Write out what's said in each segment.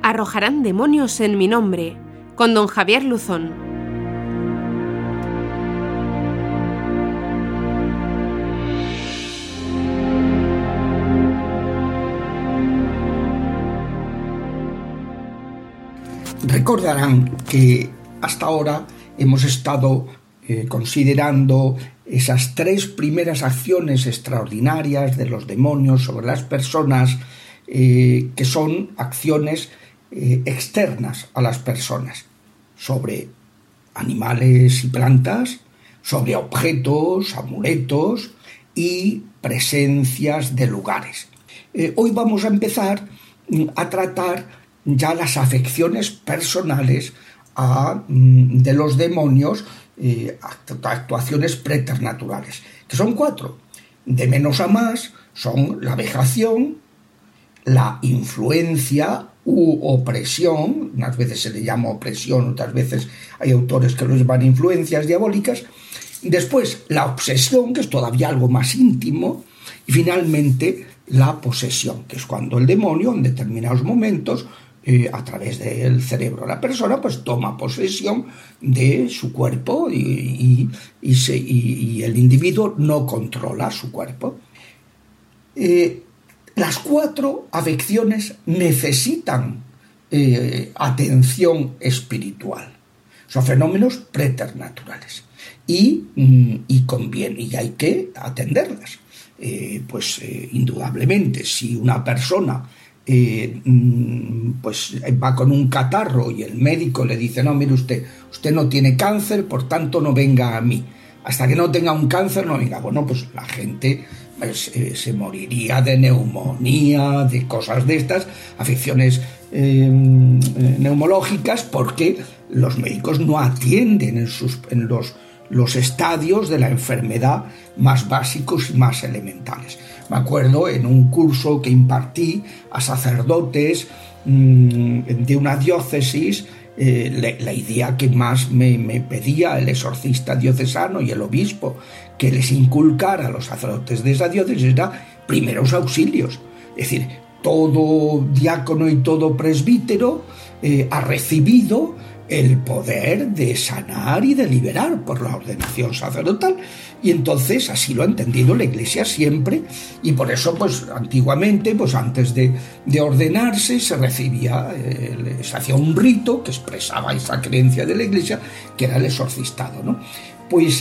Arrojarán demonios en mi nombre, con don Javier Luzón. Recordarán que hasta ahora hemos estado considerando esas 3 primeras acciones extraordinarias de los demonios sobre las personas, que son acciones externas a las personas, sobre animales y plantas, sobre objetos, amuletos y presencias de lugares. Hoy vamos a empezar a tratar ya las afecciones personales de los demonios, actuaciones preternaturales, que son 4. De menos a más son la vejación, la influencia u opresión, unas veces se le llama opresión, otras veces hay autores que lo llaman influencias diabólicas. Después la obsesión, que es todavía algo más íntimo, y finalmente la posesión, que es cuando el demonio en determinados momentos a través del cerebro de la persona, pues toma posesión de su cuerpo y el individuo no controla su cuerpo. Las 4 afecciones necesitan atención espiritual. Son fenómenos preternaturales y hay que atenderlas. Indudablemente, si una persona pues va con un catarro y el médico le dice: no, mire usted no tiene cáncer, por tanto no venga a mí, hasta que no tenga un cáncer no venga. Bueno, pues la gente se moriría de neumonía, de cosas de estas, afecciones neumológicas, porque los médicos no atienden en los estadios de la enfermedad más básicos y más elementales. Me acuerdo en un curso que impartí a sacerdotes de una diócesis, la idea que más me pedía el exorcista diocesano y el obispo que les inculcara a los sacerdotes de esa diócesis era primeros auxilios. Es decir, todo diácono y todo presbítero ha recibido el poder de sanar y de liberar por la ordenación sacerdotal, y entonces así lo ha entendido la Iglesia siempre, y por eso pues antiguamente, pues antes de ordenarse se recibía, se hacía un rito que expresaba esa creencia de la Iglesia, que era el exorcistado, ¿no? Pues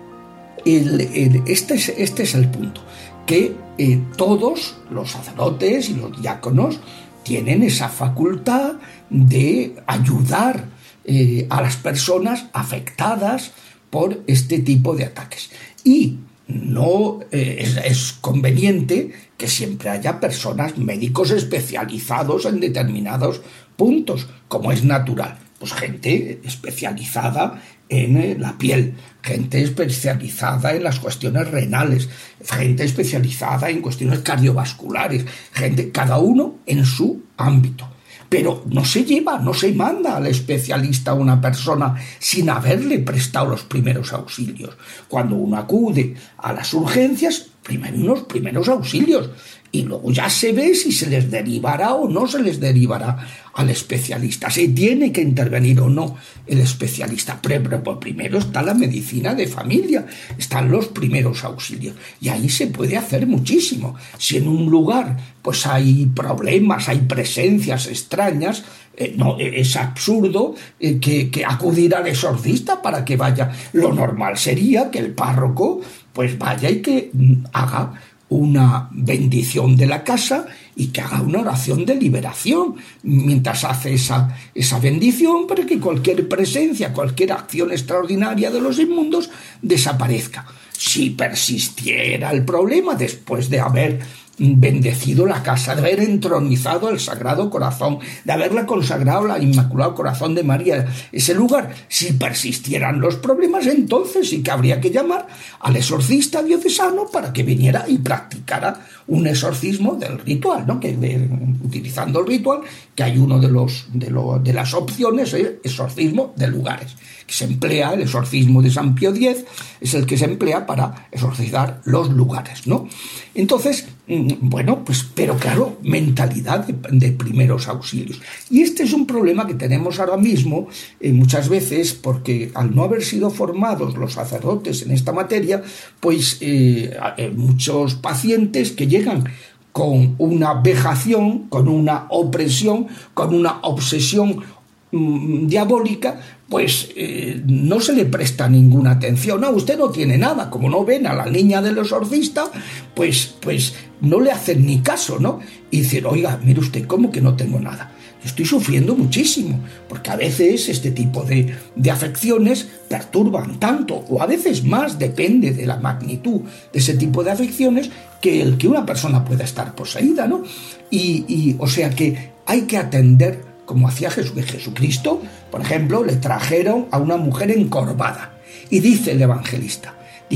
este es el punto, que todos los sacerdotes y los diáconos tienen esa facultad de ayudar a las personas afectadas por este tipo de ataques. Y no es conveniente que siempre haya personas, médicos especializados en determinados puntos, como es natural. Pues gente especializada en la piel, gente especializada en las cuestiones renales, gente especializada en cuestiones cardiovasculares, cada uno en su ámbito. Pero no se manda al especialista a una persona sin haberle prestado los primeros auxilios. Cuando uno acude a las urgencias, primero unos primeros auxilios, y luego ya se ve si se les derivará o no se les derivará al especialista, si tiene que intervenir o no el especialista. Pero primero está la medicina de familia, están los primeros auxilios, y ahí se puede hacer muchísimo. Si en un lugar pues hay problemas, hay presencias extrañas, no es absurdo que acudir al exorcista para que vaya. Lo normal sería que el párroco pues vaya y que haga una bendición de la casa y que haga una oración de liberación mientras hace esa bendición, para que cualquier presencia, cualquier acción extraordinaria de los inmundos desaparezca. Si persistiera el problema después de haber bendecido la casa, de haber entronizado el Sagrado Corazón, de haberla consagrado al Inmaculado Corazón de María, ese lugar, si persistieran los problemas, entonces sí que habría que llamar al exorcista diocesano para que viniera y practicara practicara un exorcismo del ritual, ¿no? Utilizando el ritual, que hay uno de las opciones, exorcismo de lugares, que se emplea, el exorcismo de San Pío X es el que se emplea para exorcizar los lugares, ¿no? Entonces, bueno, pues, pero claro, mentalidad de primeros auxilios. Y este es un problema que tenemos ahora mismo muchas veces, porque al no haber sido formados los sacerdotes en esta materia, pues muchos pacientes que llegan con una vejación, con una opresión, con una obsesión diabólica, pues no se le presta ninguna atención. No, usted no tiene nada. Como no ven a la niña del exorcista, pues no le hacen ni caso, ¿no? Y dicen, oiga, mire usted, ¿cómo que no tengo nada? Yo estoy sufriendo muchísimo, porque a veces este tipo de afecciones perturban tanto, o a veces más, depende de la magnitud de ese tipo de afecciones, que el que una persona pueda estar poseída, ¿no? Y o sea que hay que atender, como hacía Jesucristo, por ejemplo, le trajeron a una mujer encorvada. Y dice el evangelista,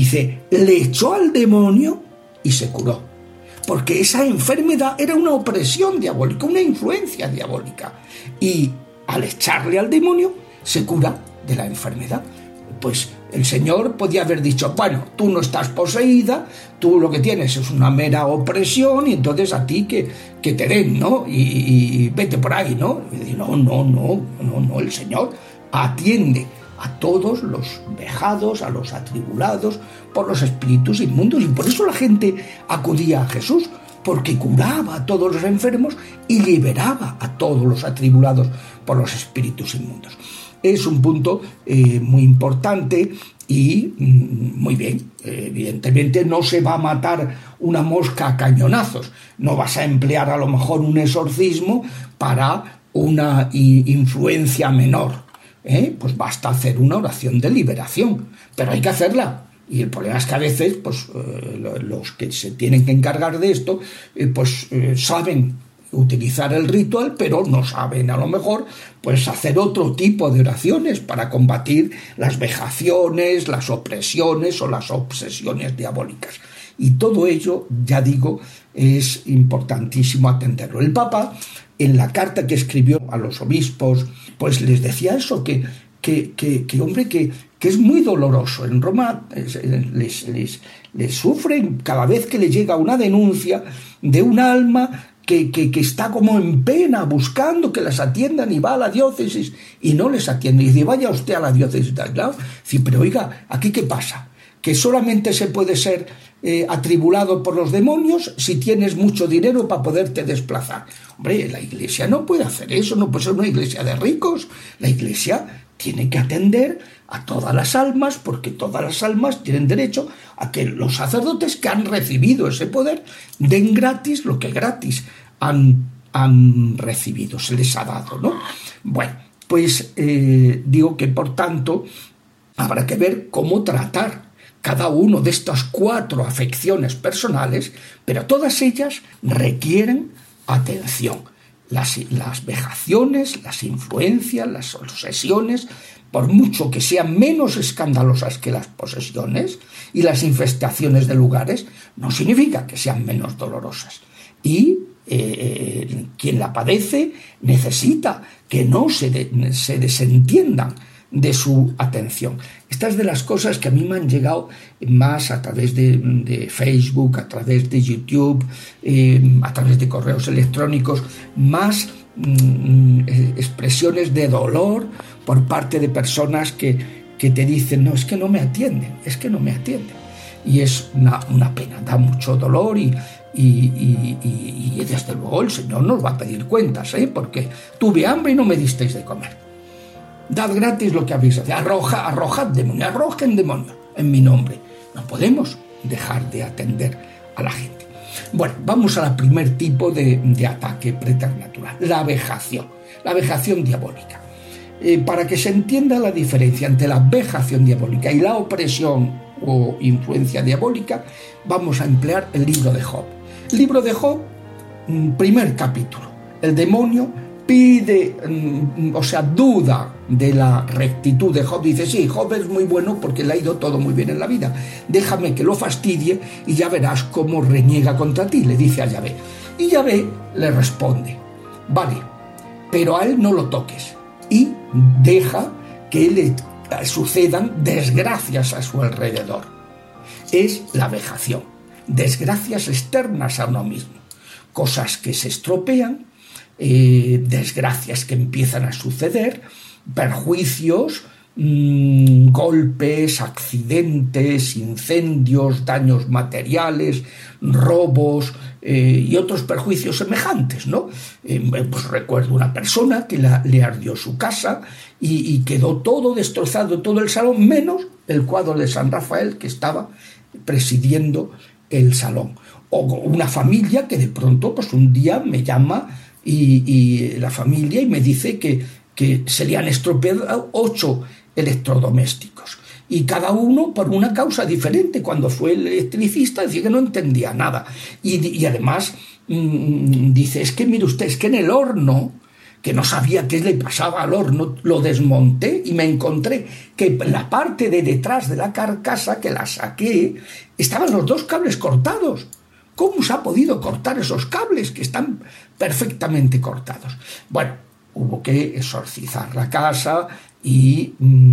le echó al demonio y se curó. Porque esa enfermedad era una opresión diabólica, una influencia diabólica. Y al echarle al demonio, se cura de la enfermedad. Pues el Señor podía haber dicho, bueno, tú no estás poseída, tú lo que tienes es una mera opresión, y entonces a ti que te den, ¿no? Y vete por ahí, ¿no? Y no, el Señor atiende a todos los vejados, a los atribulados por los espíritus inmundos, y por eso la gente acudía a Jesús, porque curaba a todos los enfermos y liberaba a todos los atribulados por los espíritus inmundos. Es un punto muy importante y muy bien. Evidentemente no se va a matar una mosca a cañonazos. No vas a emplear a lo mejor un exorcismo para una influencia menor. Pues basta hacer una oración de liberación, pero hay que hacerla. Y el problema es que a veces pues, los que se tienen que encargar de esto saben utilizar el ritual, pero no saben a lo mejor pues hacer otro tipo de oraciones para combatir las vejaciones, las opresiones o las obsesiones diabólicas. Y todo ello, ya digo, es importantísimo atenderlo. El Papa, en la carta que escribió a los obispos, pues les decía eso, que es muy doloroso. En Roma les sufren cada vez que les llega una denuncia de un alma que está como en pena, buscando que las atiendan, y va a la diócesis y no les atiende. Y dice, vaya usted a la diócesis de al lado. Sí, pero oiga, ¿aquí qué pasa? ¿Que solamente se puede ser atribulado por los demonios si tienes mucho dinero para poderte desplazar? Hombre, la Iglesia no puede hacer eso, no puede ser una iglesia de ricos. La Iglesia tiene que atender a todas las almas, porque todas las almas tienen derecho a que los sacerdotes que han recibido ese poder den gratis lo que gratis han recibido, se les ha dado, ¿no? Bueno, pues digo que por tanto habrá que ver cómo tratar cada uno de estas 4 afecciones personales, pero todas ellas requieren atención. Las vejaciones, las influencias, las obsesiones, por mucho que sean menos escandalosas que las posesiones y las infestaciones de lugares, no significa que sean menos dolorosas. Y quien la padece necesita que no se desentiendan de su atención. Estas de las cosas que a mí me han llegado más a través de Facebook, a través de YouTube, a través de correos electrónicos, más expresiones de dolor por parte de personas que te dicen, no, es que no me atienden. Y es una pena, da mucho dolor y desde luego el Señor nos va a pedir cuentas, porque tuve hambre y no me disteis de comer. Dad gratis lo que habéis hecho. Arrojad demonio, arrojen demonio en mi nombre. No podemos dejar de atender a la gente. Bueno, vamos al primer tipo de ataque preternatural, la vejación diabólica. Para que se entienda la diferencia entre la vejación diabólica y la opresión o influencia diabólica, vamos a emplear el libro de Job. El libro de Job, primer capítulo. El demonio pide, duda de la rectitud de Job. Dice, sí, Job es muy bueno porque le ha ido todo muy bien en la vida. Déjame que lo fastidie y ya verás cómo reniega contra ti, le dice a Yahvé. Y Yahvé le responde, vale, pero a él no lo toques y deja que le sucedan desgracias a su alrededor. Es la vejación, desgracias externas a uno mismo, cosas que se estropean, desgracias que empiezan a suceder, perjuicios, golpes, accidentes, incendios, daños materiales, robos y otros perjuicios semejantes, ¿no? Pues recuerdo una persona que le ardió su casa y quedó todo destrozado, todo el salón, menos el cuadro de San Rafael que estaba presidiendo el salón. O una familia que de pronto, pues un día me llama y la familia y me dice que se le han estropeado 8 electrodomésticos y cada uno por una causa diferente. Cuando fue el electricista decía que no entendía nada y además dice, es que mire usted, es que en el horno, que no sabía qué le pasaba al horno, lo desmonté y me encontré que la parte de detrás de la carcasa, que la saqué, estaban los 2 cables cortados. ¿Cómo se ha podido cortar esos cables que están perfectamente cortados? Bueno, hubo que exorcizar la casa y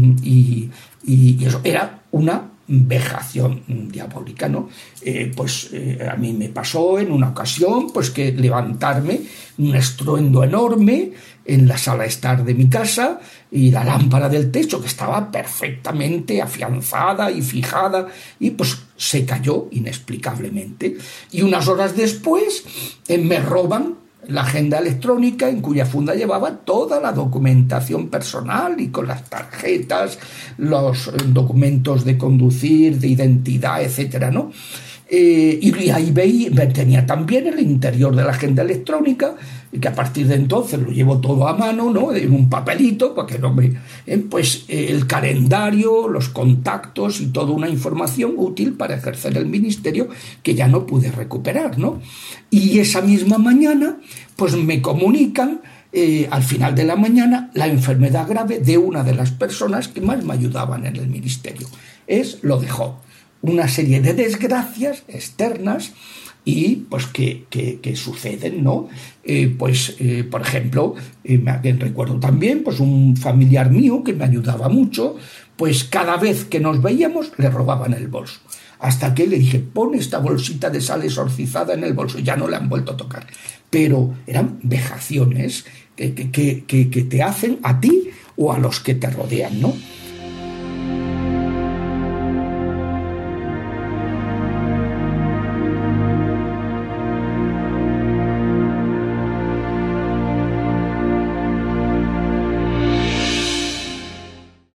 eso era una vejación diabólica, ¿no? A mí me pasó en una ocasión pues que levantarme un estruendo enorme en la sala de estar de mi casa y la lámpara del techo, que estaba perfectamente afianzada y fijada, y pues se cayó inexplicablemente. Y unas horas después me roban la agenda electrónica en cuya funda llevaba toda la documentación personal y con las tarjetas, los documentos de conducir, de identidad, etcétera, ¿no? Y ahí tenía también el interior de la agenda electrónica, que a partir de entonces lo llevo todo a mano, ¿no? En un papelito, para que no me... el calendario, los contactos y toda una información útil para ejercer el ministerio que ya no pude recuperar, ¿no? Y esa misma mañana, pues me comunican, al final de la mañana, la enfermedad grave de una de las personas que más me ayudaban en el ministerio. Es lo de Job. Una serie de desgracias externas y pues que suceden, ¿no? Por ejemplo, recuerdo también pues un familiar mío que me ayudaba mucho, pues cada vez que nos veíamos le robaban el bolso. Hasta que le dije, pon esta bolsita de sal exorcizada en el bolso, ya no le han vuelto a tocar. Pero eran vejaciones que te hacen a ti o a los que te rodean, ¿no?